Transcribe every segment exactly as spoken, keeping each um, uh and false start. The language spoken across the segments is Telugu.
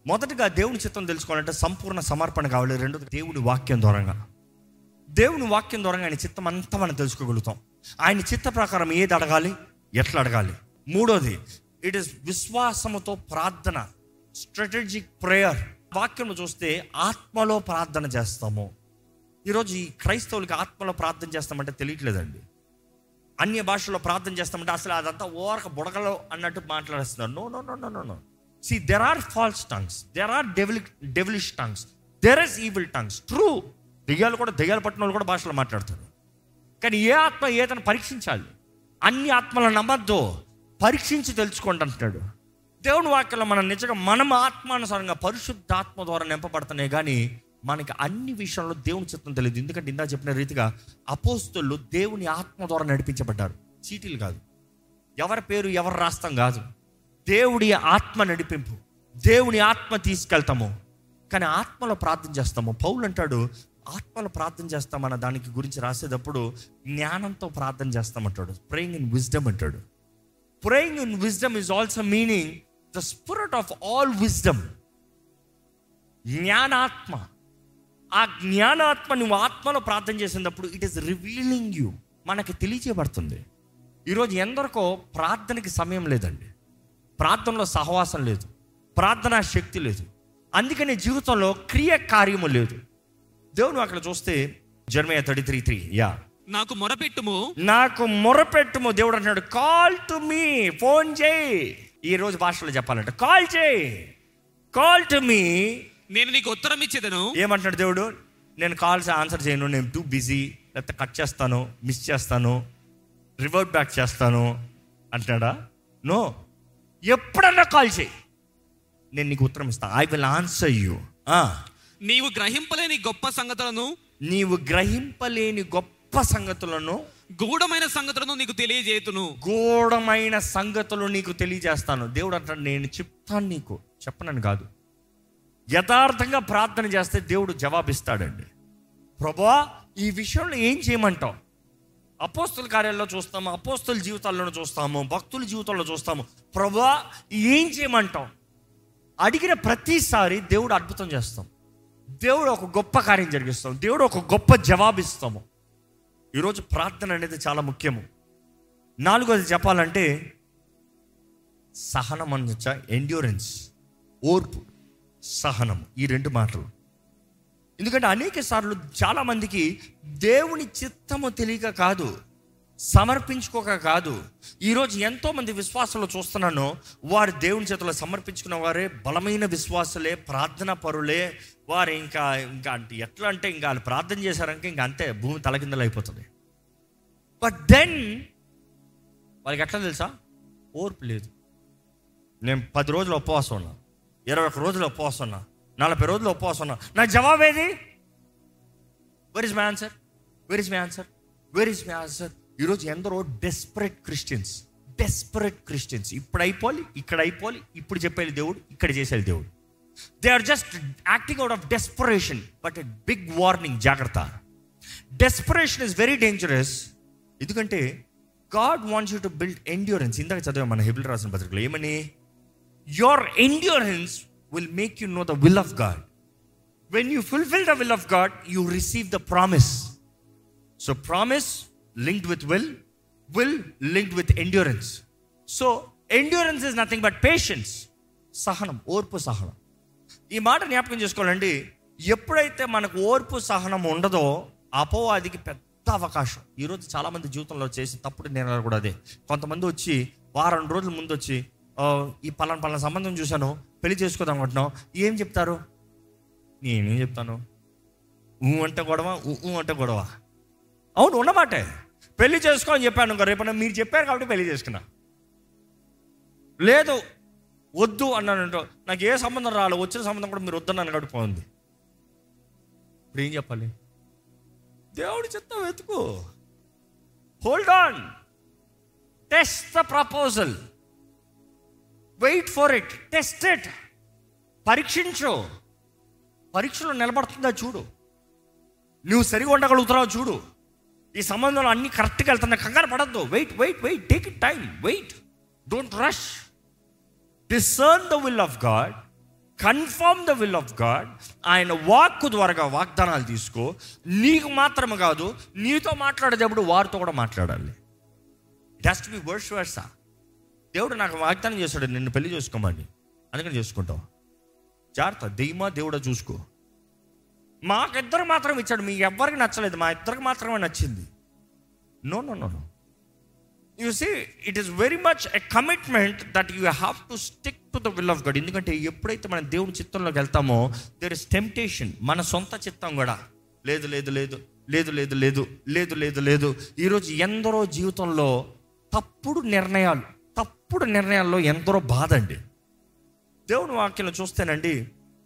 మొదటగా దేవుని చిత్తం తెలుసుకోవాలంటే సంపూర్ణ సమర్పణ కావాలి. రెండోది దేవుని వాక్యం ద్వారంగా, దేవుని వాక్యం ద్వారంగా ఆయన చిత్తం అంతా మనం తెలుసుకోగలుగుతాం. ఆయన చిత్త ప్రకారం ఏది అడగాలి, ఎట్లా అడగాలి. మూడోది ఇట్ ఈస్ విశ్వాసముతో ప్రార్థన, స్ట్రాటజిక్ ప్రేయర్. వాక్యంలో చూస్తే ఆత్మలో ప్రార్థన చేస్తాము. ఈరోజు ఈ క్రైస్తవులకి ఆత్మలో ప్రార్థన చేస్తామంటే తెలియట్లేదండి. అన్య భాషలో ప్రార్థన చేస్తామంటే అసలు అదంతా ఓరక బుడగలో అన్నట్టు మాట్లాడేస్తున్నారు. No no no no no no See, there are false tongues, there are devil, devilish tongues, there is evil tongues. True, దెయ్యాలు కూడా, దెయ్యాలు పట్టిన వాళ్ళు కూడా భాషలో మాట్లాడతారు. కానీ ఏ ఆత్మ ఏదైనా పరీక్షించాలి. అన్ని ఆత్మలను నమ్మద్దు, పరీక్షించి తెలుసుకోండి అంటున్నాడు దేవుని వాక్యంలో. మనం నిజంగా మనం ఆత్మానుసారంగా పరిశుద్ధాత్మ ద్వారా నింపబడుతున్నాయి, కానీ మనకి అన్ని విషయంలో దేవుని చిత్తం తెలియదు. ఎందుకంటే ఇందా చెప్పిన రీతిగా అపోస్తలులు దేవుని ఆత్మ ద్వారా నడిపించబడ్డారు. చీటీలు కాదు, ఎవరి పేరు ఎవరు రాస్తాం కాదు, దేవుడి ఆత్మ నడిపింపు, దేవుని ఆత్మ తీసుకెళ్తాము. కానీ ఆత్మలో ప్రార్థన చేస్తాము. పౌలు అంటాడు ఆత్మలో ప్రార్థన చేస్తామన్న దానికి గురించి రాసేటప్పుడు జ్ఞానంతో ప్రార్థన చేస్తామంటాడు. ప్రేయింగ్ ఇన్ విజ్డమ్ అంటాడు. Praying in wisdom is also meaning the spirit of all wisdom. జ్ఞానాత్మ, ఆ జ్ఞానాత్మ నువ్వు ఆత్మలో ప్రార్థన చేసినప్పుడు ఇట్ ఈస్ రివీలింగ్ యూ, మనకి తెలియచేయబడుతుంది. ఈరోజు ఎందరికో ప్రార్థనకి సమయం లేదండి, ప్రార్థనలో సహవాసం లేదు, ప్రార్థనా శక్తి లేదు, అందుకని జీవితంలో క్రియ కార్యము లేదు. దేవుడు అక్కడ చూస్తే జెరమయా థర్టీ త్రీ త్రీ యా నాకు మొరపెట్టుము, నాకు మొరపెట్టుము. దేవుడు అంటున్నాడు కాల్ టు మీ, ఫోన్ చేయి. ఈ రోజు భాషలో చెప్పాలంటే కాల్ చేయి, కాల్ టు మీ, నేను నీకు ఉత్తరం ఇచ్చేదను. ఏమంటున్నాడు దేవుడు? నేను కాల్స్ ఆన్సర్ చేయను, నేను టూ బిజీ, లేకపోతే కట్ చేస్తాను, మిస్ చేస్తాను, రివర్ట్ బ్యాక్ చేస్తాను అంటున్నాడా? నో, ఎప్పుడన్నా కాల్ చేయి, నేను నీకు ఉత్తరం ఇస్తాను. I will answer you. నీవు గ్రహింపలేని గొప్ప సంగతులను, నీవు గ్రహింపలేని గొప్ప సంగతులను, గూఢమైన సంగతులను నీకు తెలియజేతును. గూఢమైన సంగతులు నీకు తెలియజేస్తాను. దేవుడు అంటాడు నేను చెప్తాను, నీకు చెప్పనని కాదు. యథార్థంగా ప్రార్థన చేస్తే దేవుడు జవాబిస్తాడండి. ప్రభువా ఈ విషయంలో ఏం చేయమంటావు? అపోస్తుల కార్యాల్లో చూస్తాము, అపోస్తుల జీవితాల్లోనూ చూస్తాము, భక్తుల జీవితాల్లో చూస్తాము. ప్రభువా ఏం చేయమంటాం? అడిగిన ప్రతిసారి దేవుడు అద్భుతం చేస్తాం, దేవుడు ఒక గొప్ప కార్యం జరిగిస్తాం, దేవుడు ఒక గొప్ప జవాబిస్తాము. ఈరోజు ప్రార్థన అనేది చాలా ముఖ్యము. నాలుగోది చెప్పాలంటే సహనం అనొచ్చా, ఎండ్యూరెన్స్, ఓర్పు, సహనం, ఈ రెండు మాటలు. ఎందుకంటే అనేక సార్లు చాలామందికి దేవుని చిత్తము తెలియక కాదు, సమర్పించుకోక కాదు. ఈరోజు ఎంతోమంది విశ్వాసంలో చూస్తున్నాను, వారు దేవుని చేతిలో సమర్పించుకున్న వారే బలమైన విశ్వాసులే, ప్రార్థన పరులే. వారు ఇంకా ఇంకా అంటే ఎట్లా అంటే ఇంకా వాళ్ళు ప్రార్థన చేశారంటే ఇంకా అంతే, భూమి తలకిందలు అయిపోతుంది. బట్ దెన్ వాళ్ళకి ఎట్లా తెలుసా? ఓర్పు లేదు. నేను పది రోజులు ఉపవాసం ఉన్నా, ఇరవై ఒక్క రోజులు ఉపవాసం ఉన్నా, నలభై రోజులు ఉపవాసం ఉన్నా, నా జవాబు ఏది? Where is my answer? Where is my answer? Where is my answer? ఈరోజు ఎందరో డెస్పరేట్ క్రిస్టియన్స్, డెస్పరేట్ క్రిస్టియన్స్. ఇప్పుడు అయిపోవాలి, ఇక్కడ అయిపోవాలి, ఇప్పుడు చెప్పేది దేవుడు, ఇక్కడ చేసేది దేవుడు. They are just acting out of desperation. But a big warning, జాగ్రత్త. Desperation is very dangerous. ఎందుకంటే God wants you to build endurance. ఇందాక చదివా మన హెబ్రీయులకు రాసిన పత్రికలో ఏమని? Your endurance will make you know the will of God. When you fulfill the will of God, you receive the promise. So promise linked with will, will linked with endurance. So endurance is nothing but patience, సహనం, ఓర్పు, సహనం. ఈ మాట జ్ఞాపకం చేసుకోవాలండి. ఎప్పుడైతే మనకు ఓర్పు సహనం ఉండదో అపవాదికి పెద్ద అవకాశం. ఈరోజు చాలామంది జీవితంలో చేసి తప్పుడు నిర్ణయాలు కూడా అదే. కొంతమంది వచ్చి వారం రోజుల ముందు వచ్చి ఈ పలానా పలానా సంబంధం చూశాను, పెళ్లి చేసుకోదాం అనుకుంటున్నాం, ఏం చెప్తారు? నేనేం చెప్తాను? ఊ అంటే గొడవ, ఊ అంటే గొడవ. అవును, ఉన్నమాటే. పెళ్లి చేసుకో అని చెప్పాను, ఇంకా రేపన్నా మీరు చెప్పారు కాబట్టి పెళ్లి చేసుకున్నా. లేదు వద్దు అన్నానంటో, నాకు ఏ సంబంధం రాలేదు, వచ్చిన సంబంధం కూడా మీరు వద్దన్నాను గడిపోయింది. ఇప్పుడు ఏం చెప్పాలి? దేవుడి చిత్తం వెతుకు. Hold on, test the proposal, wait for it, test it. పరీక్షించు. పరీక్షలో నిలబడుతుందా చూడు, నువ్వు సరిగా ఉండగలుగుతున్నావు చూడు. ఈ సంబంధంలో అన్ని కరెక్ట్గా వెళ్తున్నా, కంగారు పడద్దు. Wait wait wait take it time, wait, don't rush. Discern the will of God, confirm the will of God. ఆయన వాక్కు ద్వారా వాగ్దానాలు తీసుకో. నీకు మాత్రమే కాదు, నీతో మాట్లాడేటప్పుడు వారితో కూడా మాట్లాడాలి. It has to be vice versa. దేవుడు నాకు వాగ్దానం చేస్తాడు, నిన్ను పెళ్లి చేసుకోమని, అందుకని చేసుకుంటావు. జాగ్రత్త, దెయ్యమా దేవుడా చూసుకో. మాకిద్దరు మాత్రం ఇచ్చాడు, మీ ఎవ్వరికి నచ్చలేదు, మా ఇద్దరికి మాత్రమే నచ్చింది. No no no no you see, it is very much a commitment that you have to stick to the will of God. ఎందుకంటే ఎప్పుడైతే మనం దేవుని చిత్తంలోకి వెళ్తామో దేర్ ఇస్ టెంప్టేషన్. మన సొంత చిత్తం కూడా లేదు లేదు లేదు లేదు లేదు లేదు లేదు లేదు లేదు ఈరోజు ఎందరో జీవితంలో తప్పుడు నిర్ణయాలు, తప్పుడు నిర్ణయాల్లో ఎందరో బాధ అండి. దేవుని వాక్యంలో చూస్తేనండి,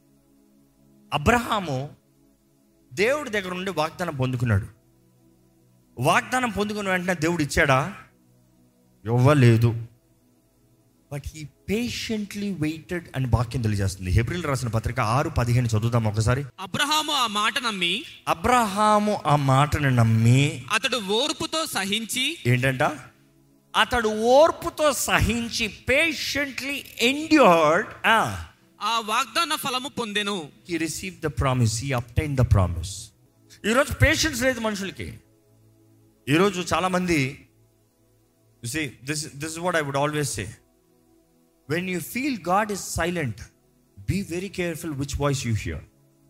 అబ్రహాము దేవుడి దగ్గర నుండి వాగ్దానం పొందుకున్నాడు. వాగ్దానం పొందుకున్న వెంటనే దేవుడు ఇచ్చాడా? ఇవ్వలేదు. బట్ హీ పేషెంట్లీ వెయిటెడ్ అని వాక్యం తెలియజేస్తుంది. హెబ్రీయులకు రాసిన పత్రిక ఆరు పదిహేను చదువుదాం ఒకసారి. అబ్రహాము ఆ మాట నమ్మి అబ్రహాము ఆ మాటను నమ్మి అతడు ఓర్పుతో సహించి ఏంటంట అతడు ఓర్పుతో సహించి పేషెంట్లీ ఎండ్యూర్డ్ ఆ వాగ్దాన ఫలము పొందెను. He received the promise, he obtained the promise. ఈరోజు పేషెన్స్ లేదు మనుషులకి. ఈరోజు చాలామంది you see this this is what I would always say, when you feel God is silent, be very careful which voice you hear.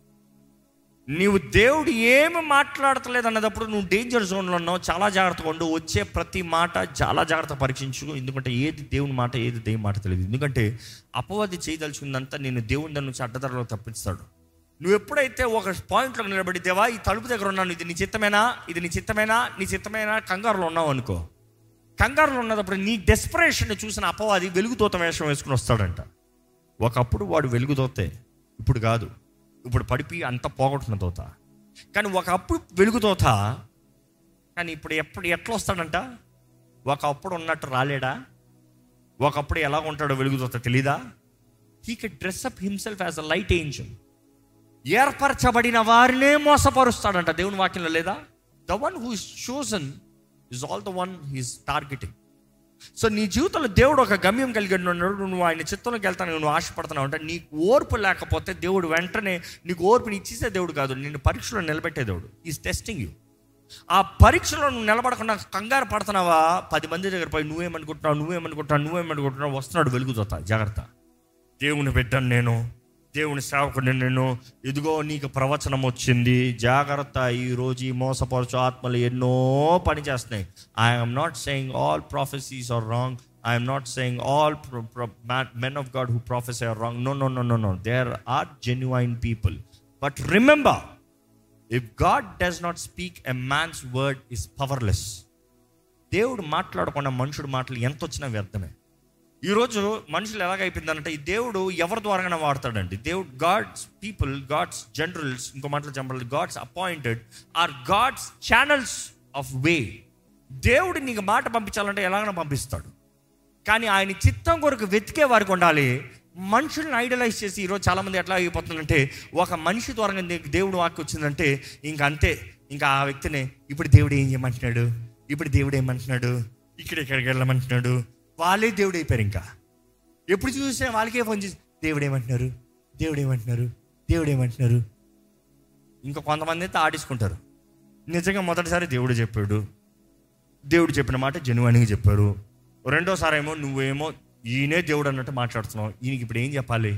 నీవు దేవుడు ఏమి మాట్లాడతలేదు అన్నదప్పుడు నువ్వు డేంజర్ జోన్లో ఉన్నావు. చాలా జాగ్రత్తగా ఉండు. వచ్చే ప్రతి మాట చాలా జాగ్రత్త పరీక్షించు. ఎందుకంటే ఏది దేవుని మాట, ఏది దేవుని మాట తెలియదు. ఎందుకంటే అపవాది చేయదలుచుకుందంతా నేను దేవుని దాని నుంచి అడ్డదారిలో తప్పిస్తాడు. నువ్వు ఎప్పుడైతే ఒక పాయింట్లో నిలబడి, దేవా ఈ తలుపు దగ్గర ఉన్నాను, ఇది నీ చిత్తమేనా, ఇది నీ చిత్తమేనా, నీ చిత్తమేనా, కంగారులో ఉన్నావు అనుకో. కంగారులో ఉన్నప్పుడు నీ డెస్పరేషన్ చూసిన అపవాది వెలుగుతోత వేషం వేసుకుని వస్తాడంట. ఒకప్పుడు వాడు వెలుగుతోతే, ఇప్పుడు కాదు. ఇప్పుడు పడిపి అంత పోగొట్టున్న తోత. కానీ ఒకప్పుడు వెలుగుతోత, కానీ ఇప్పుడు ఎప్పుడు ఎట్లా వస్తాడంట? ఒకప్పుడు ఉన్నట్టు రాలేడా? ఒకప్పుడు ఎలా ఉంటాడో వెలుగుతోత తెలీదా? He can dress up himself as a light angel. ఏర్పరచబడిన వారినే మోసపరుస్తాడంట. దేవుని వాక్యంలో లేదా? The one who is chosen is all the one he is targeting. So నీ జీవితంలో దేవుడు ఒక గమ్యం కలిగి ఉన్నాడు. నువ్వు ఆయన చిత్తంలోకి వెళ్తాను, నువ్వు ఆశపడుతున్నావు అంటే నీకు ఓర్పు లేకపోతే దేవుడు వెంటనే నీకు ఓర్పుని ఇచ్చేసే దేవుడు కాదు, నిన్ను పరీక్షలో నిలబెట్టే దేవుడు. Is testing you. ఆ పరీక్షలో నువ్వు నిలబడకుండా కంగారు పడుతున్నావా? పది మంది దగ్గర పోయి నువ్వేమనుకుంటున్నావు నువ్వేమనుకుంటున్నావు నువ్వేమనుకుంటున్నావు వస్తున్నాడు వెలుగుతోతా. జాగ్రత్త, దేవుని బిడ్డను నేను, దేవుని సేవకుడిని నేను, ఇదిగో నీకు ప్రవచనం వచ్చింది, జాగ్రత్త. ఈరోజు ఈ మోసపరచు ఆత్మలు ఎన్నో పని చేస్తున్నాయి. I'm not saying all prophecies are wrong. I'm not saying all men of God who prophesy are wrong. No no no no no there are genuine people. But remember, if God does not speak, a man's word is powerless. దేవుడు మాట్లాడకుండా మనుషుడు మాటలు ఎంత వచ్చినా వ్యర్థమే. ఈరోజు మనుషులు ఎలాగైపోయిందంటే, ఈ దేవుడు ఎవరి ద్వారానే వాడతాడండి. దేవుడు గాడ్స్ పీపుల్, గాడ్స్ జనరల్స్, ఇంకో మాటలు చెప్పాలి, God's appointed are God's channels of way. దేవుడు నీకు మాట పంపించాలంటే ఎలాగైనా పంపిస్తాడు. కానీ ఆయన చిత్తం కొరకు వెతికే వారికి ఉండాలి. మనుషుల్ని ఐడలైజ్ చేసి ఈరోజు చాలామంది ఎట్లా అయిపోతుందంటే, ఒక మనిషి ద్వారా నీకు దేవుడు వాక్కు వచ్చిందంటే ఇంక అంతే, ఇంకా ఆ వ్యక్తిని ఇప్పుడు దేవుడు ఏం చేయమంటున్నాడు, ఇప్పుడు దేవుడు ఏమంటున్నాడు, ఇక్కడ ఇక్కడికి వెళ్ళమంటున్నాడు, వాళ్ళే దేవుడు అయిపోయారు. ఇంకా ఎప్పుడు చూసినా వాళ్ళకే ఫోన్ చేసి దేవుడు ఏమంటున్నారు దేవుడు ఏమంటున్నారు దేవుడు ఏమంటున్నారు. ఇంకా కొంతమంది అయితే ఆడించుకుంటారు. నిజంగా మొదటిసారి దేవుడు చెప్పాడు, దేవుడు చెప్పిన మాట జెన్యున్గా చెప్పారు. రెండోసారి ఏమో నువ్వేమో ఈయనే దేవుడు అన్నట్టు మాట్లాడుతున్నావు. ఈయనకి ఇప్పుడు ఏం చెప్పాలి?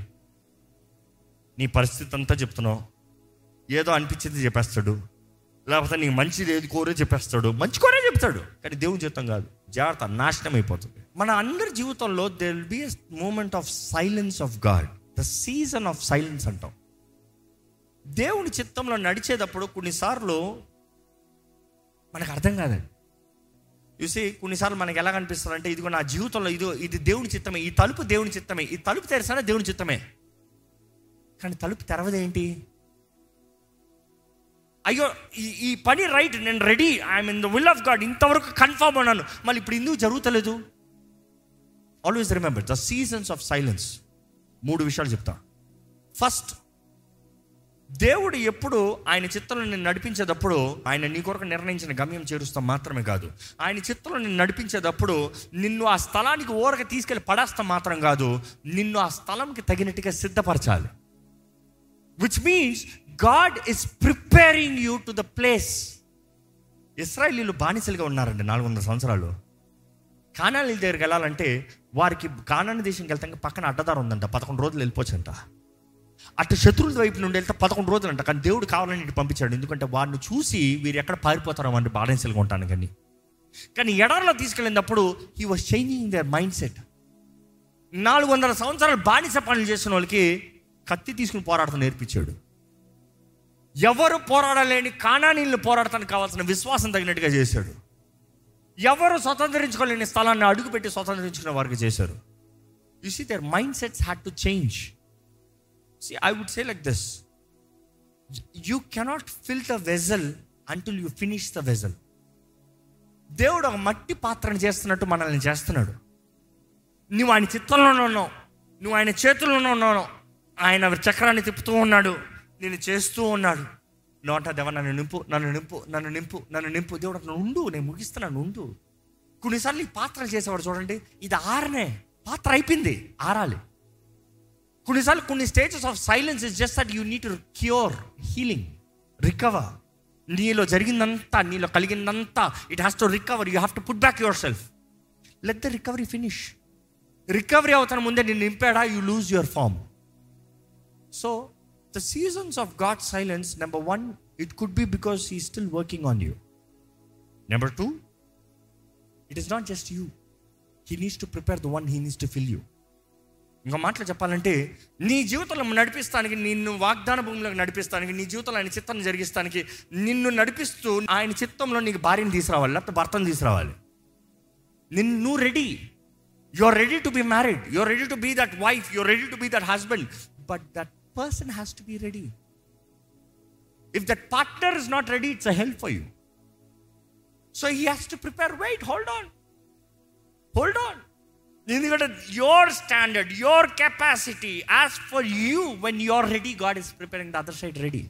నీ పరిస్థితి అంతా చెప్తున్నావు. ఏదో అనిపించింది చెప్పేస్తాడు, లేకపోతే నీకు మంచిది ఏది కోరే చెప్పేస్తాడు, మంచి కోరే చెప్తాడు. కానీ దేవుని జీవితం కాదు. జాగ్రత్త, నాశనం అయిపోతుంది. మన అందరి జీవితంలో there will be a moment of silence of God, the season of silence అంటాం. దేవుని చిత్తంలో నడిచేటప్పుడు కొన్నిసార్లు మనకు అర్థం కాదండి. చూసి కొన్నిసార్లు మనకి ఎలా కనిపిస్తుంది అంటే, ఇదిగో నా జీవితంలో ఇదిగో ఇది దేవుని చిత్తమే, ఈ తలుపు దేవుని చిత్తమే, ఈ తలుపు తెరసానే దేవుని చిత్తమే. కానీ తలుపు తెరవదేంటి? అయ్యో ఈ ఈ పని రైట్, నేను ready, I'm in the will of God, ఇంతవరకు కన్ఫర్మ్ అన్నాను, మళ్ళీ ఇప్పుడు ఎందుకు జరుగుతలేదు? Always remember the seasons of silence. మూడు విషయాలు చెప్తా. ఫస్ట్, దేవుడు ఎప్పుడు ఆయన చిత్తంలో నిన్ను నడిపించేటప్పుడు ఆయన నీ కొరకు నిర్ణయించిన గమ్యం చేరుస్తాం మాత్రమే కాదు, ఆయన చిత్తంలో నిన్ను నడిపించేటప్పుడు నిన్ను ఆ స్థలానికి ఊరక తీసుకెళ్ళి పడేస్తాం మాత్రం కాదు, నిన్ను ఆ స్థలంకి తగినట్టుగా సిద్ధపరచాలి. Which means God is preparing you to the place. ఇశ్రాయేలీయులు బానిసలుగా ఉన్నారండి నాలుగు వందల సంవత్సరాలు. కానానీ దగ్గరికి వెళ్ళాలంటే వారికి కానానీ దేశంకి వెళ్తాక పక్కన అడ్డదారు ఉందంట, పదకొండు రోజులు వెళ్ళిపోవచ్చంట. అటు శత్రువుల వైపు నుండి వెళ్తే పదకొండు రోజులు అంట. కానీ దేవుడు కావాలని ఇటు పంపించాడు, ఎందుకంటే వాడిని చూసి వీరు ఎక్కడ పారిపోతారో వాడిని బానిసలుగా ఉంటాను. కానీ కానీ ఎడారిలో తీసుకెళ్ళినప్పుడు he was changing their mindset. నాలుగు వందల సంవత్సరాలు బానిస పనులు చేసిన వాళ్ళకి కత్తి తీసుకుని పోరాడతాను నేర్పించాడు. ఎవరు పోరాడలేని కానానీయులను పోరాడటానికి కావాల్సిన విశ్వాసం తగినట్టుగా చేశాడు. ఎవరు స్వతంత్రించుకోలేని స్థలాన్ని అడుగుపెట్టి స్వతంత్రించుకునే వారికి చేశారు. You see their mindsets had to change. See, I would say like this. You cannot fill the vessel until you finish the vessel. దేవుడు ఒక మట్టి పాత్రను చేస్తున్నట్టు మనల్ని చేస్తున్నాడు. నువ్వు ఆయన చిత్తంలోనే ఉన్నావు, నువ్వు ఆయన చేతుల్లోనే ఉన్నావు, ఆయన చక్రాన్ని తిప్పుతూ ఉన్నాడు, నేను చేస్తూ ఉన్నాడు. నోట దేవ నన్ను నింపు, నన్ను నింపు, నన్ను నింపు, నన్ను నింపు. దేవుడు అట్లా ఉండు, నేను ముగిస్తున్నాను ఉండు. కొన్నిసార్లు ఈ పాత్రలు చేసేవాడు చూడండి, ఇది ఆరనే పాత్ర అయిపోయింది, ఆరాలి. కొన్నిసార్లు కొన్ని stages of silence is just that you need to cure, healing, recover. నీలో జరిగిందంతా, నీలో కలిగిందంతా it has to recover. You have to put back yourself. Let the recovery finish. Recovery అవుతాను ముందే నేను నింపాడా, you lose your form. So the seasons of God silence, number one, it could be because he still working on you. Number two, it is not just you, he needs to prepare the one he needs to fill you. ఇంకా మాటలు చెప్పాలంటే నీ జీవితంలో నడిపిస్తానికి, నిన్ను వాగ్దాన భూమిలోకి నడిపిస్తానికి, నీ జీవితంలో ఆయన చిత్తాన్ని జరిగిస్తానికి నిన్ను నడిపిస్తూ ఆయన చిత్తంలో నీకు భార్యను తీసుకురావాలి, లేకపోతే భర్తను తీసుకురావాలి. నిన్ను నువ్వు ready, you are ready to be married, you are ready to be that wife, you are ready to be that husband, but that person has to be ready. If that partner is not ready, it's a help for you. So he has to prepare. Wait, hold on, hold on. ఎందుకంటే your standard, your capacity, as for you, when you're ready, God is preparing the other side ready.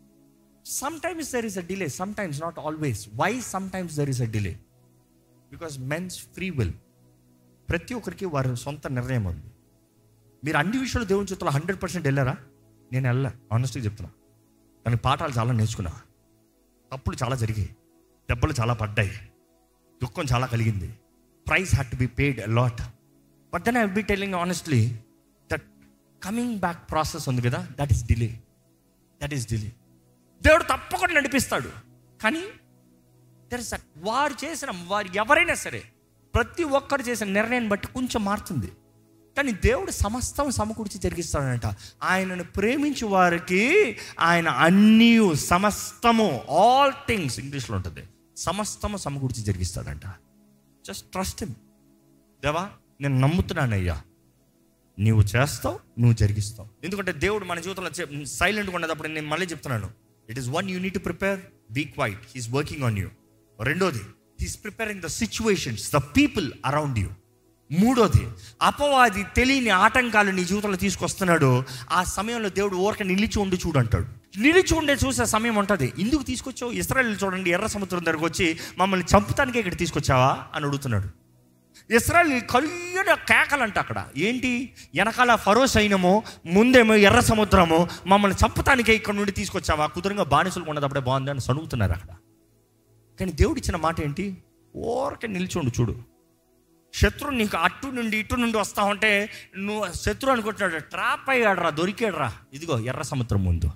Sometimes there is a delay, sometimes, not always. Why sometimes there is a delay? Because men's free will. ప్రతి ఒక్కరికి వారి సొంత నిర్ణయం ఉంది. మీరు అన్ని విషయాలు దేవుని చేతుల్లో హండ్రెడ్ పర్సెంట్ వెళ్ళారా? నేను వెళ్ళా, ఆనెస్ట్గా చెప్తున్నా. కానీ పాఠాలు చాలా నేర్చుకున్నా, తప్పులు చాలా జరిగాయి, దెబ్బలు చాలా పడ్డాయి, దుఃఖం చాలా కలిగింది, price had to be paid a lot. But then I will be telling you honestly that coming back process ఉంది కదా, that is delay. That is delay. దేవుడు తప్పకుండా నడిపిస్తాడు. కానీ there is that వారు చేసిన, వారు ఎవరైనా సరే ప్రతి ఒక్కరు చేసిన నిర్ణయం బట్టి కొంచెం మారుతుంది. కానీ దేవుడు సమస్తం సమకూర్చి జరిగిస్తాడంట. ఆయనను ప్రేమించే వారికి ఆయన అన్నీ, సమస్తము, ఆల్ థింగ్స్ ఇంగ్లీష్లో ఉంటుంది, సమస్తము సమకూర్చి జరిగిస్తాడంట. Just trust him. దేవా నేను నమ్ముతున్నానయ్యా, నువ్వు చేస్తావు, నువ్వు జరిగిస్తావు. ఎందుకంటే దేవుడు మన జీవితంలో సైలెంట్గా ఉండేటప్పుడు నేను మళ్ళీ చెప్తున్నాను, it is one, you need to prepare, be quiet, he's working on you. రెండోది, he's preparing the situations, the people around you. మూడోది, అపవాది తెలియని ఆటంకాలు నీ జీవితంలో తీసుకొస్తున్నాడు. ఆ సమయంలో దేవుడు ఊరక నిలిచి ఉండి చూడంటాడు. నిలిచి ఉండే చూసే సమయం ఉంటుంది. ఎందుకు తీసుకొచ్చావు? ఇశ్రాయేలు చూడండి, ఎర్ర సముద్రం దగ్గరకు వచ్చి మమ్మల్ని చంపుతానికే ఇక్కడ తీసుకొచ్చావా అని అడుగుతున్నాడు. ఇశ్రాయేలు కలిగిన కేకలంట అక్కడ. ఏంటి? వెనకాల ఫరో సైన్యము, ముందేమో ఎర్ర సముద్రము, మమ్మల్ని చంపటానికే ఇక్కడ నుండి తీసుకొచ్చావా, కుదురుగా బానిసలు ఉన్నదప్పుడే బాగుంది అని సనుగుతున్నారు అక్కడ. కానీ దేవుడు ఇచ్చిన మాట ఏంటి? ఊరకే నిల్చోండు చూడు. శత్రువు నీకు అటు నుండి ఇటు నుండి వస్తా ఉంటే నువ్వు శత్రువు అనుకుంటున్నాడు, ట్రాప్ అయ్యాడు రా, దొరికాడు రా, ఇదిగో ఎర్ర సముద్రం ముందు.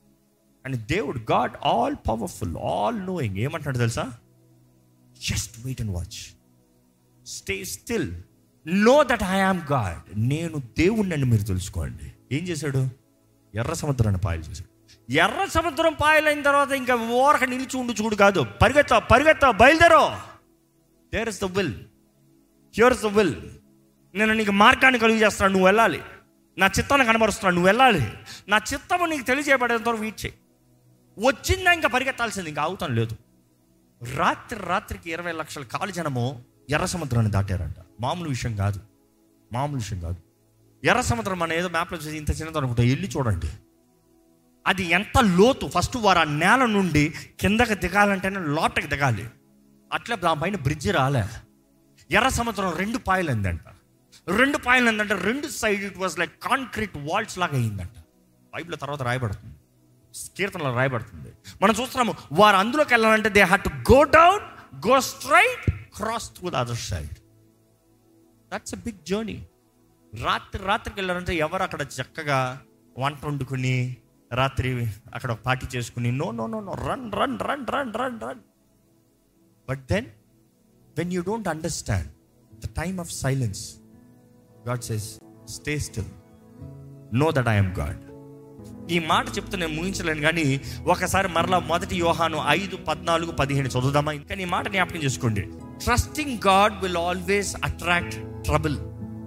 అని దేవుడు, God all powerful, all knowing, ఏమంటాడు తెలుసా? Just wait and watch, stay still, know that I am God. నేను దేవుణ్ణి అని మీరు తెలుసుకోండి. ఏం చేశాడు? ఎర్ర సముద్రాన్ని పాయలు చేశాడు. ఎర్ర సముద్రం పాయలైన తర్వాత ఇంకా ఓరక నిలిచి ఉండి చూడు కాదు, పరిగెత్తా పరిగెత్తా బయలుదేరో. There is the will, here is the will. నేను నీకు మార్గాన్ని కలుగు చేస్తున్నాను, నువ్వు వెళ్ళాలి. నా చిత్తాన్ని కనబరుస్తున్నాను, నువ్వు వెళ్ళాలి. నా చిత్తము నీకు తెలియజేయబడేంత వరకు వెయిట్ చేయి. వచ్చిందా ఇంకా పరిగెత్తాల్సింది, ఇంకా ఆగుతాను లేదు. రాత్రి రాత్రికి ఇరవై లక్షల కాలు జనము ఎర్ర సముద్రాన్ని దాటారంట. మామూలు విషయం కాదు, మామూలు విషయం కాదు. ఎర్ర సముద్రం మన ఏదో మ్యాప్లో చూసి ఇంత చిన్నది అనుకుంటా, వెళ్ళి చూడండి. అది ఎంత లోతు, ఫస్ట్ వారు ఆ నేల నుండి కిందకి దిగాలంటేనే లోటకి దిగాలి. అట్లా దానిపైన బ్రిడ్జి రాలే. ఎర్ర సముద్రం రెండు పాయలు అయిందంట. రెండు పాయలు అయిందంటే రెండు side it was like concrete walls లాగా అయిందంట. బైబిల్ తర్వాత రాయబడుతుంది, కీర్తనలో రాయబడుతుంది. మనం చూస్తున్నాము వారు అందులోకి వెళ్ళాలంటే they had to go down, go straight, cross through the other side. That's a big journey. రాత్రి రాత్రికి వెళ్ళారంటే ఎవరు అక్కడ చక్కగా వంట వండుకుని రాత్రి అక్కడ ఒక పార్టీ చేసుకుని no no no no run run run run run run. But then when you don't understand the time of silence, God says stay still, know that I am God. ఈ మాట చెప్తే నేను ముగించలేను, కానీ ఒకసారి మరలా మొదటి యోహాను ఐదు పద్నాలుగు పదిహేను చదువుదామా? కానీ ఈ మాట జ్ఞాపకం చేసుకోండి. Trusting God will always attract trouble.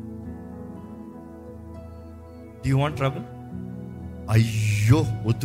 Do you want trouble? అయ్యో వద్దు.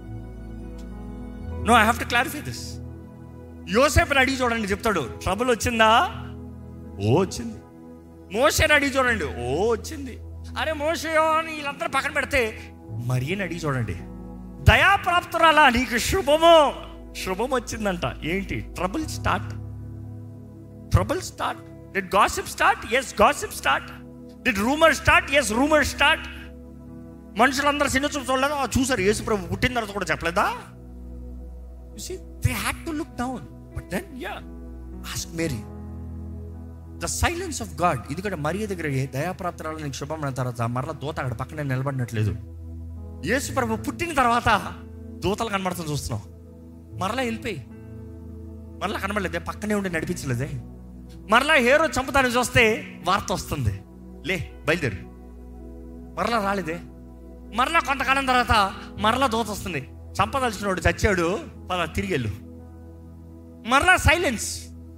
No, I have to clarify this. యోసేపుని అడిగి చూడండి, చెప్తాడు ట్రబుల్ వచ్చిందా? ఓ వచ్చింది. మోషేని అడిగి చూడండి, ఓ వచ్చింది. అరే మోషే అని వీళ్ళందరూ పక్కన పెడితే మరియని అడిగి చూడండి, దయాప్రాప్తురాలా నీకు శుభము, శుభం వచ్చిందంట. ఏంటి? Trouble start. Trouble start. Did gossip start? Yes, gossip start. Did rumour start? Yes, rumour start. మనుషులందరూ చిన్న చూపు చూడలేదా? చూసారు. యేసు ప్రభు పుట్టిన తర్వాత కూడా చెప్పలేదా? You see, they had to look down. But then, yeah, ask Mary. The silence of God. ఎందుకంటే మరియ దగ్గర దయాప్రాప్తురాలు నీకు శుభం అన్న తర్వాత మరలా దూత అక్కడ పక్కనే నిలబడినట్లేదు. యేసు ప్రభు పుట్టిన తర్వాత దూతలు కనబడుతుంది చూస్తున్నాం. మరలా వెళ్ళిపోయి మరలా కనబడలేదే, పక్కనే ఉండి నడిపించలేదే. మరలా హేరో చంపుతాన్ని చూస్తే వార్త వస్తుంది, లే బయలుదేరు. మరలా రాలేదే. మరలా కొంతకాలం తర్వాత మరలా దూత వస్తుంది, చంపదలిచినోడు చచ్చాడు, పద తిరిగి వెళ్ళు. మరలా సైలెన్స్.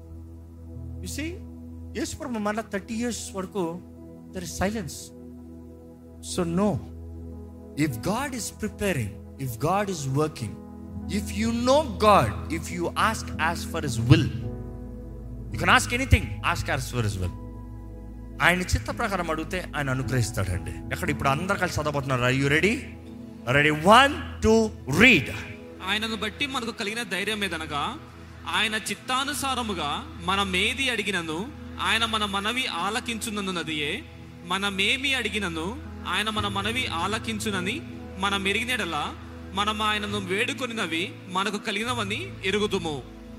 యు సీ, యేసుప్రభు మరలా థర్టీ ఇయర్స్ వరకు there is silence. So no, if God is preparing, if God is working, if you know God, if you ask as for his will, you can ask anything, ask as for his will. ఆయన చిత్త ప్రకారం అడిగితే ఆయన అనుగ్రహిస్తాడండి. ఎక్కడ ఇప్పుడు అందరు కలిసి చదవబోతున్నారు. Are you ready? Ready? One two read. ఆయనను బట్టి మనకు కలిగిన ధైర్యం ఏదనగా, ఆయన చిత్తానుసారముగా మనం ఏది అడిగినను ఆయన మన మనవి ఆలకించునన్నదియే. మనమేమి అడిగినను ఆయన మన మనవి ఆలకించునని మనం ఎరిగినడలా మనం ఆయనను వేడుకొనినవి మనకు కలిగినవని ఎరుగుదుము.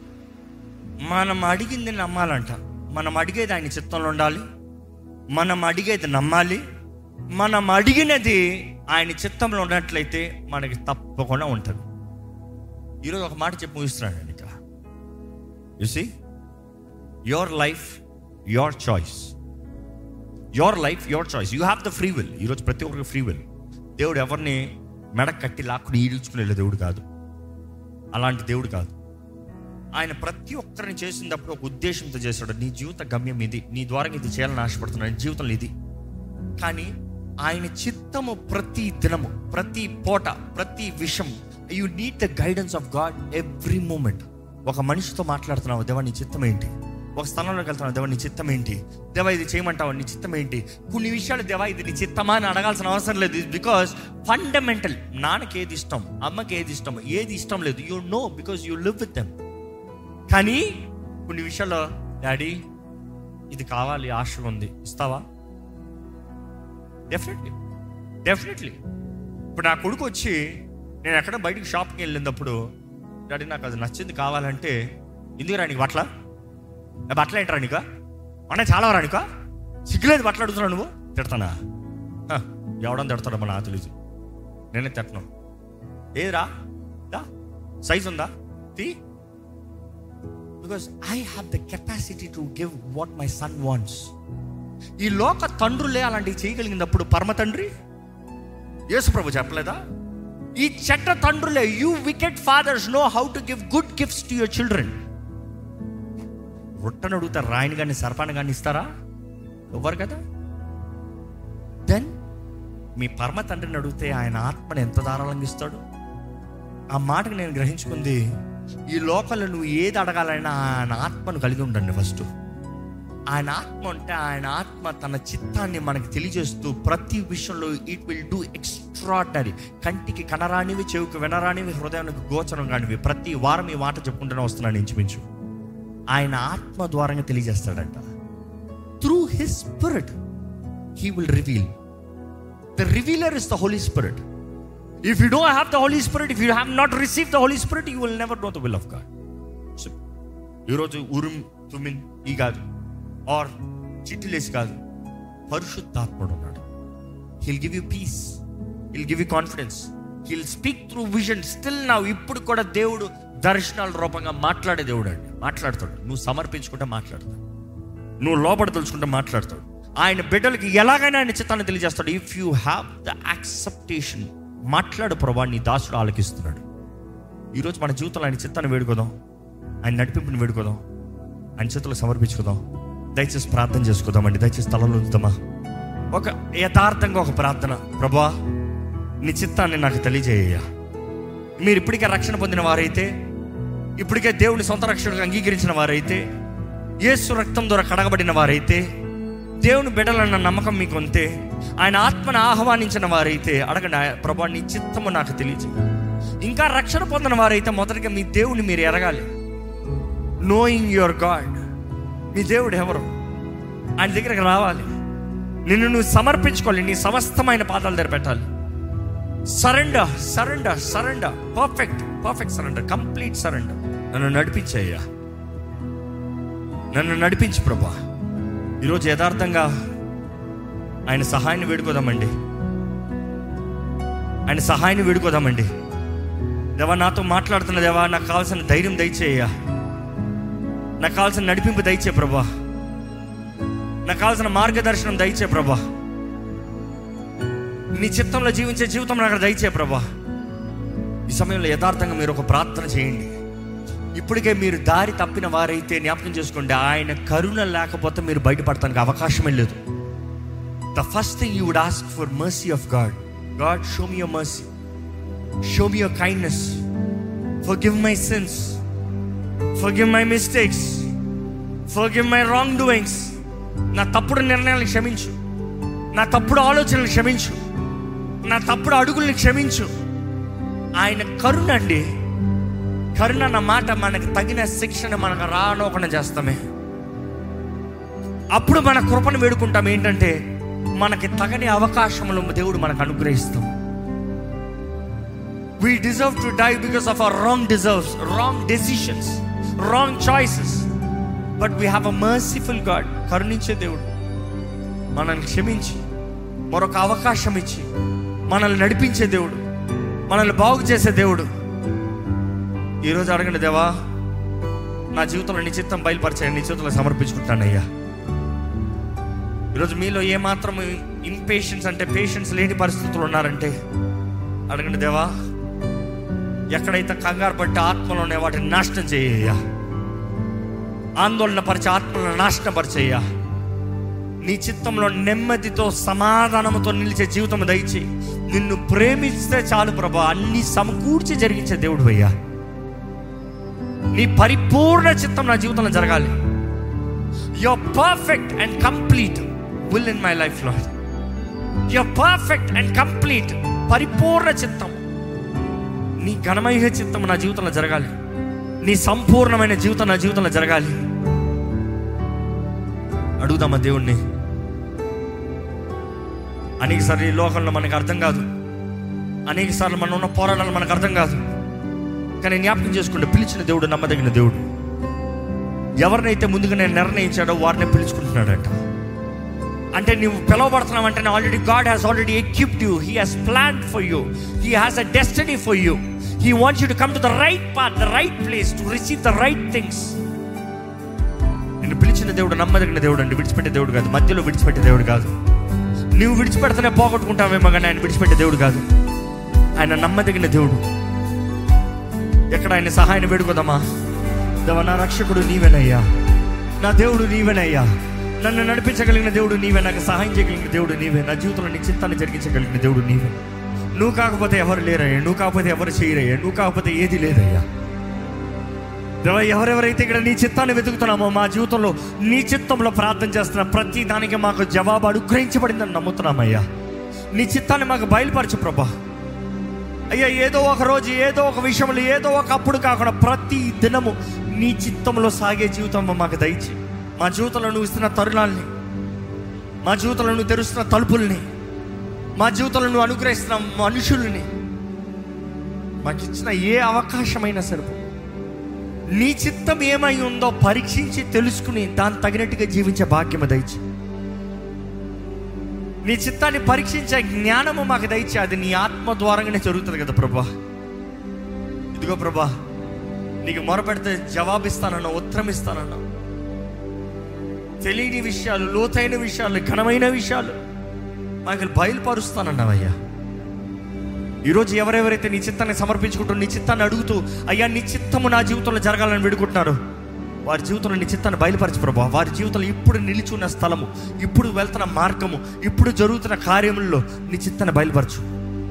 మనం అడిగింది నమ్మాలంట. మనం అడిగేది ఆయన చిత్తంలో ఉండాలి. మనం అడిగేది నమ్మాలి. మనం అడిగినది ఆయన చిత్తంలో ఉన్నట్లయితే మనకి తప్పకుండా ఉంటుంది. ఈరోజు ఒక మాట చెప్పి ముగిస్తున్నాను. ఇక you see, your life your choice. Your life your choice. You have the free will. ఈరోజు ప్రతి ఒక్కరికి ఫ్రీ విల్. దేవుడు ఎవరిని మెడ కట్టి లాక్కుని ఈడ్చుకునే దేవుడు కాదు. అలాంటి దేవుడు కాదు. ఆయన ప్రతి ఒక్కరిని చేసినప్పుడు ఒక ఉద్దేశంతో చేశాడు. నీ జీవిత గమ్యం ఇది, నీ ద్వారా ఇది చేయాలని ఆశపడుతున్నాను, జీవితంలో ఇది. కానీ ఆయన చిత్తము ప్రతి దినము, ప్రతి పూట, ప్రతి విషయం, you need the guidance of God every moment. ఒక మనిషితో మాట్లాడుతున్నావు, దేవా నీ చిత్తం ఏంటి? ఒక స్థలంలోకి వెళ్తున్నావు, దేవా నీ చిత్తం ఏంటి? దేవా ఇది చేయమంటావు, నీ చిత్తం ఏంటి? కొన్ని విషయాలు దేవా ఇది నీ చిత్తమా అని అడగాల్సిన అవసరం లేదు. బికాస్ ఫండమెంటల్, నాన్నకి ఏది ఇష్టం, అమ్మకి ఏది ఇష్టం, ఏది ఇష్టం లేదు, you know, because you live with them. కానీ కొన్ని విషయాల్లో డాడీ ఇది కావాలి, ఆశగా ఉంది, ఇస్తావా? డెఫినెట్లీ డెఫినెట్లీ ఇప్పుడు నా కొడుకు వచ్చి నేను ఎక్కడ బయటికి షాప్కి వెళ్ళినప్పుడు, డాడీ నాకు అది నచ్చింది కావాలంటే, ఎందుకు రానిక బట్టల బట్టలు ఏంటి రానిక అన్న, చాలా రానిక సిగ్గులేదు బట్టలు అడుగుతున్నావు నువ్వు? తిడతానా? ఎవడని తిడతాడు మన తెలియదు, నేనే తిట్టను. ఏదిరా దా సైజ్ ఉందా తీ. Because I have the capacity to give what my son wants. ఈ లోక తండ్రులే అలాంటివి చేయగలిగినప్పుడు పరమ తండ్రి యేసు ప్రభు చెప్పలేదా? ఈ చెడ్డ తండ్రులే, you wicked fathers know how to give good gifts to your children. రొట్టెను అడుగుతారు, రాయిని కానీ సర్పాన్ని కానీ ఇస్తారా? ఎవరు కదా. దెన్ మీ పరమ తండ్రిని అడిగితే ఆయన ఆత్మని ఎంత ధారాళంగా ఇస్తాడు. ఆ మాటకు నేను గ్రహించుకుంది, ఈ లోకంలో నువ్వు ఏది అడగాలైనా ఆయన ఆత్మను కలిగి ఉండండి ఫస్ట్. ఆయన ఆత్మ అంటే ఆయన ఆత్మ తన చిత్తాన్ని మనకు తెలియజేస్తూ ప్రతి విషయంలో ఇట్ విల్ డూ ఎక్స్ట్రాడినరీ. కంటికి కనరానివి, చెవుకు వినరానివి, హృదయానికి గోచరం కానివి ప్రతి వారం ఈ మాట చెప్పుకుంటూనే వస్తున్నాను ఇంచుమించు. ఆయన ఆత్మ ద్వారంగా తెలియజేస్తాడంట. Through his spirit he will reveal. The revealer is the holy spirit. If you don't have the holy spirit, if you have not receive the holy spirit, you will never know the will of God. So ఈరోజు ఉరుం తుమిన్ ఈ కాదు, ఆర్ చిట్టిలేసి కాదు, పరిశుద్ధాత్ముడు ఉన్నాడు. He'll give you peace, he'll give you confidence, he'll speak through vision. Still now ఇప్పుడు కూడా దేవుడు దర్శనాల రూపంగా మాట్లాడే దేవుడు అండి. మాట్లాడతాడు. నువ్వు సమర్పించుకుంటే మాట్లాడతాడు, నువ్వు లోపల తెలుసుకుంటే మాట్లాడతాడు. ఆయన బిడ్డలకి ఎలాగైనా ఆయన చిత్తాన్ని తెలియజేస్తాడు. If you have the acceptance, మాట్లాడు ప్రభా, నీ దాసుడు ఆలకిస్తున్నాడు. ఈరోజు మన జీవితంలో ఆయన చిత్తాన్ని వేడుకోదాం, ఆయన నడిపింపుని వేడుకోదాం, ఆయన చేతుల్లో సమర్పించుకుందాం. దయచేసి ప్రార్థన చేసుకుందామండి. దయచేసి స్థలంలో ఉంచుదామా. ఒక యథార్థంగా ఒక ప్రార్థన. ప్రభా, నీ చిత్తాన్ని నాకు తెలియజేయ. మీరు ఇప్పటికే రక్షణ పొందిన వారైతే, ఇప్పటికే దేవుని సొంత రక్షణగా అంగీకరించిన వారైతే, యేసు రక్తం ద్వారా కడగబడిన వారైతే, దేవుని బిడ్డలన్న నమ్మకం మీకు ఉంటే, ఆయన ఆత్మను ఆహ్వానించిన వారైతే అడగండి, ప్రభా నీ చిత్తము నాకు తెలియజేయ. ఇంకా రక్షణ పొందిన వారైతే మొదటిగా మీ దేవుని మీరు ఎరగాలి. నోయింగ్ యువర్ గాడ్, మీ దేవుడు ఎవరు, ఆయన దగ్గరికి రావాలి. నిన్ను నువ్వు సమర్పించుకోవాలి. నీ సమస్తమైన పాదాల దగ్గర పెట్టాలి. Surrender, surrender, surrender, perfect perfect surrender, complete surrender. నన్ను నడిపించయ్యా, నన్ను నడిపించు ప్రభా. ఈరోజు యథార్థంగా ఆయన సహాయాన్ని వేడుకోదామండి. ఆయన సహాయాన్ని వేడుకోదామండి. దేవా, నాతో మాట్లాడుతున్న దేవా, నాకు కావాల్సిన ధైర్యం దయచేయ్యా, నాకు కావాల్సిన నడిపింపు దయచే ప్రభా, నాకు కావాల్సిన మార్గదర్శనం దయచే ప్రభా, నీ చిత్తంలో జీవించే జీవితం నాకు దయచే ప్రభా. ఈ సమయంలో యథార్థంగా మీరు ఒక ప్రార్థన చేయండి. ఇప్పటికే మీరు దారి తప్పిన వారైతే జ్ఞాపకం చేసుకోండి, ఆయన కరుణ లేకపోతే మీరు బయటపడటానికి అవకాశమే లేదు. The first thing you would ask for mercy of God. God, show me your mercy, show me your kindness, forgive my sins, forgive my mistakes, forgive my wrong doings. నా తప్పుడు నిర్ణయాలను క్షమించు, నా తప్పుడు ఆలోచనలు క్షమించు, నా తప్పుడు అడుగుల్ని క్షమించు. ఆయన కరుణ అండి. కరుణ అన్న మాట మనకు తగిన శిక్షణ మనకు రానోకుండా చేస్తామే. అప్పుడు మన కృపను వేడుకుంటాం. ఏంటంటే మనకి తగని అవకాశములు దేవుడు మనకు అనుగ్రహిస్తాం. We deserve to die because of our wrong deserves, wrong decisions, wrong choices. But we have a merciful God. కరుణించే దేవుడు మనల్ని క్షమించి మరొక అవకాశం ఇచ్చి మనల్ని నడిపించే దేవుడు, మనల్ని బాగు చేసే దేవుడు. ఈరోజు అడగండి, దేవా నా జీవితంలో నీ చిత్తం బయలుపరిచాయి, నీ చేతుల్లో సమర్పించుకుంటానయ్యా. ఈరోజు మీలో ఏమాత్రం ఇంపేషెన్స్ అంటే పేషెన్స్ లేని పరిస్థితులు ఉన్నారంటే అడగండి, దేవా ఎక్కడైతే కంగారు పట్టి ఆత్మలో ఉన్నాయి వాటిని నాశనం చేయ్యా, ఆందోళన పరిచే ఆత్మలను నాశనం పరిచయ్యా. నీ చిత్తంలో నెమ్మదితో సమాధానంతో నిలిచే జీవితం దయచేయి. నిన్ను ప్రేమిస్తే చాలు ప్రభా, అన్ని సమకూర్చి జరిగించే దేవుడు అయ్యా. నీ పరిపూర్ణ చిత్తం నా జీవితంలో జరగాలి. Your perfect and complete will in my life lord. Your perfect and complete, పరిపూర్ణ చిత్తం, నీ ఘనమైన చిత్తం నా జీవితంలో జరగాలి. నీ సంపూర్ణమైన జీవితం నా జీవితంలో జరగాలి. అడుగుదామా దేవుణ్ణి. అనేక సార్లు ఈ లోకంలో మనకు అర్థం కాదు, అనేక సార్లు మనం ఉన్న పోరాటాలు మనకు అర్థం కాదు. కానీ జ్ఞాపకం చేసుకుంటే పిలిచిన దేవుడు నమ్మదగిన దేవుడు. ఎవరినైతే ముందుగా నేను నిర్ణయించాడో వారిని పిలుచుకుంటున్నాడంట. అంటే నువ్వు పిలవబడుతున్నావు అంటే already God has already equipped you. He has planned for you. He has a destiny for you. He wants you to come to the right path, the right place, to receive the right things. నిన్ను పిలిచిన దేవుడు నమ్మదగిన దేవుడు అండి. విడిచిపెట్టే దేవుడు కాదు, మధ్యలో విడిచిపెట్టే దేవుడు కాదు. నువ్వు విడిచిపెడితేనే పోగొట్టుకుంటావేమో కానీ ఆయన విడిచిపెట్టే దేవుడు కాదు. ఆయన నమ్మదగిన దేవుడు. ఎక్కడ ఆయన సహాయాన్ని వేడుకోదామా. దేవా నా రక్షకుడు నీవేనయ్యా, నా దేవుడు నీవేనయ్యా, నన్ను నడిపించగలిగిన దేవుడు నీవే, నాకు సహాయం చేయగలిగిన దేవుడు నీవే, నా జీవితంలో నీ చిత్తాన్ని జరిగించగలిగిన దేవుడు నీవే. నువ్వు కాకపోతే ఎవరు లేరయ్యా, నువ్వు కాకపోతే ఎవరు చేయరయ్యా, నువ్వు కాకపోతే ఏది లేదయ్యా. దేవా, ఎవరెవరైతే ఇక్కడ నీ చిత్తాన్ని వెతుకుతున్నామో, మా జీవితంలో నీ చిత్తంలో ప్రార్థన చేస్తున్నా ప్రతి దానికి మాకు జవాబు అనుగ్రహించబడిందని నమ్ముతున్నామయ్యా. నీ చిత్తాన్ని మాకు బయలుపరచు ప్రభా. అయ్యా, ఏదో ఒక రోజు ఏదో ఒక విషయంలో ఏదో ఒక అప్పుడు కాకుండా ప్రతి దినము నీ చిత్తంలో సాగే జీవితం మాకు దయచి, మా జీవితంలో నువ్వు ఇస్తున్న తరుణాలని, మా జీవితంలో నువ్వు తెరుస్తున్న తలుపుల్ని, మా జీవితంలో నువ్వు అనుగ్రహిస్తున్న మనుషుల్ని, మాకు ఇచ్చిన ఏ అవకాశమైనా సరిపో నీ చిత్తం ఏమై ఉందో పరీక్షించి తెలుసుకుని దాన్ని తగినట్టుగా జీవించే భాగ్యము దయచి, నీ చిత్తాన్ని పరీక్షించే జ్ఞానము మాకు దయచి. అది నీ ఆత్మ ద్వారంగానే జరుగుతుంది కదా ప్రభా. ఇదిగో ప్రభా, నీకు మొరపెడితే జవాబిస్తానన్నా, ఉత్తరం ఇస్తానన్నా. తెలియని విషయాలు, లోతైన విషయాలు, ఘనమైన విషయాలు మాకు బయలుపరుస్తానన్నావయ్యా. ఈరోజు ఎవరెవరైతే నీ చిత్తాన్ని సమర్పించుకుంటూ నీ చిత్తాన్ని అడుగుతూ అయ్యా నీ చిత్తము నా జీవితంలో జరగాలని వేడుకుంటున్నారు, వారి జీవితంలో నీ చిత్తాన్ని బయలుపరచు ప్రభా. వారి జీవితంలో ఇప్పుడు నిలిచి ఉన్న స్థలము, ఇప్పుడు వెళ్తున్న మార్గము, ఇప్పుడు జరుగుతున్న కార్యములలో నీ చిత్తాన్ని బయలుపరచు.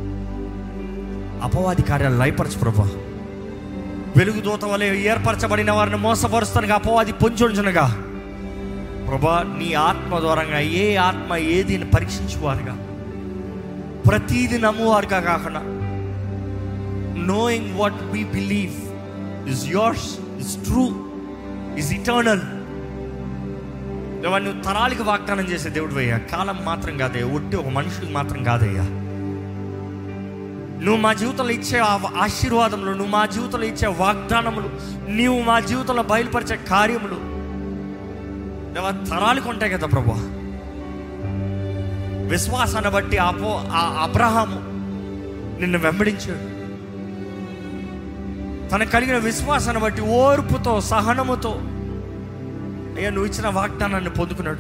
అపవాది కార్యాలు లయపరచు ప్రభా. వెలుగు దూత వలె ఏర్పరచబడిన వారిని మోసపరుస్తానుగా అపవాది పొంచుంచునగా ప్రభా, నీ ఆత్మ ద్వారంగా ఏ ఆత్మ ఏది పరీక్షించువారుగా, ప్రతీది నమ్మువారుగా కాకుండా knowing what we believe is yours, is true, is eternal. నువ్వు తరాలకు వాగ్దానం చేసే దేవుడు అయ్యా. కాలం మాత్రం కాదయ్యా, ఒట్టి ఒక మనుషుడికి మాత్రం కాదయ్యా. నువ్వు మా జీవితంలో ఇచ్చే ఆశీర్వాదములు, నువ్వు మా జీవితంలో ఇచ్చే వాగ్దానములు, నీవు మా జీవితంలో బయలుపరిచే కార్యములు నువ్వు తరాలకు ఉంటాయి కదా ప్రభా. విశ్వాసాన్ని బట్టి అపో ఆ అబ్రహాము నిన్ను వెంబడించాడు. తనకు కలిగిన విశ్వాసాన్ని బట్టి ఓర్పుతో, సహనముతో అయ్యా నువ్వు ఇచ్చిన వాగ్దానాన్ని పొందుకున్నాడు.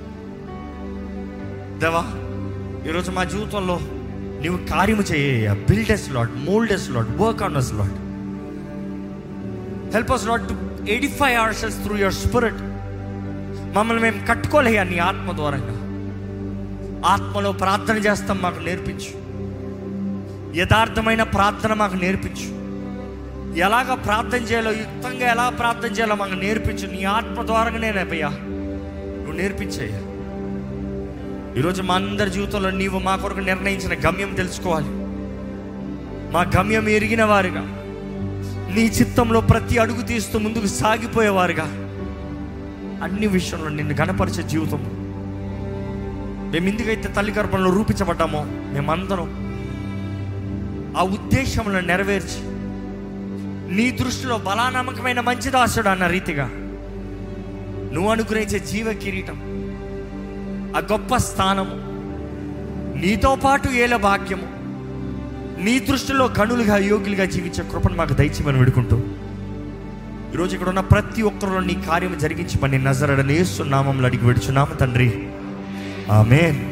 దేవా, ఈరోజు మా జీవితంలో నువ్వు కార్యము చేయ. Builders lot, moulders lot, work on us lot. Help us lot to edify ourselves through your spirit. మమ్మల్ని మేము కట్టుకోలేయా నీ ఆత్మ ద్వారంగా. ఆత్మలో ప్రార్థన చేస్తాం, మాకు నేర్పించు. యథార్థమైన ప్రార్థన మాకు నేర్పించు. ఎలాగ ప్రార్థన చేయాలో, యుక్తంగా ఎలా ప్రార్థన చేయాలో మాకు నేర్పించు. నీ ఆత్మ ద్వారంగానే అయ్యా నువ్వు నేర్పించయ్యా. ఈరోజు మా అందరి జీవితంలో నీవు మా కొరకు నిర్ణయించిన గమ్యం తెలుసుకోవాలి. మా గమ్యం ఎరిగిన వారుగా, నీ చిత్తంలో ప్రతి అడుగు తీస్తూ ముందుకు సాగిపోయేవారుగా, అన్ని విషయంలో నిన్ను గణపరిచే జీవితం. మేము ఎందుకైతే తల్లి గర్భంలో రూపించబడ్డామో మేమందరం ఆ ఉద్దేశంలో నెరవేర్చి నీ దృష్టిలో బలానమ్మకమైన మంచి దాసుడు అన్న రీతిగా నువ్వు అనుగ్రహించే జీవ కిరీటం, ఆ గొప్ప స్థానము, నీతో పాటు ఏల భాగ్యము, నీ దృష్టిలో గనులుగా యోగులుగా జీవించే కృపను మాకు దయచేయమని వేడుకుంటూ ఈరోజు ఇక్కడ ఉన్న ప్రతి ఒక్కరిలో నీ కార్యం జరిగించమని నజరేయుడైన యేసు నామములో అడిగి వేడుచున్నాము తండ్రి. ఆమేన్.